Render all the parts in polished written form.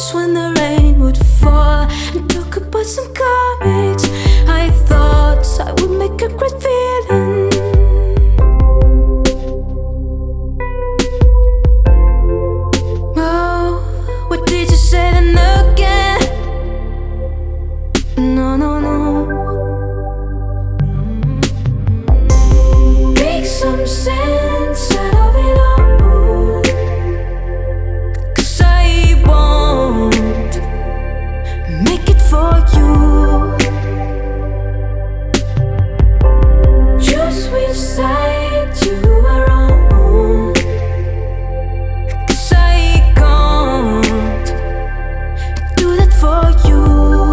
wish when the rain would fall and talk about some comics. I thought I would make a great villain. Oh, what did you say then again? No, no, no. Make some sense out of it all, 'cause I won't make it for you. Choose which side you are on, 'cause I can't do that for you.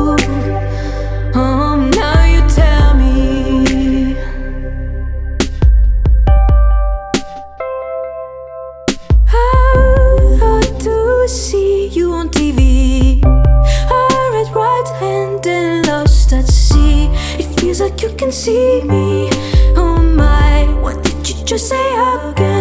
Now you tell me. Hard to see you on TV. I read right hand and lost at sea. It feels like you can see me. Oh my, what did you just say again?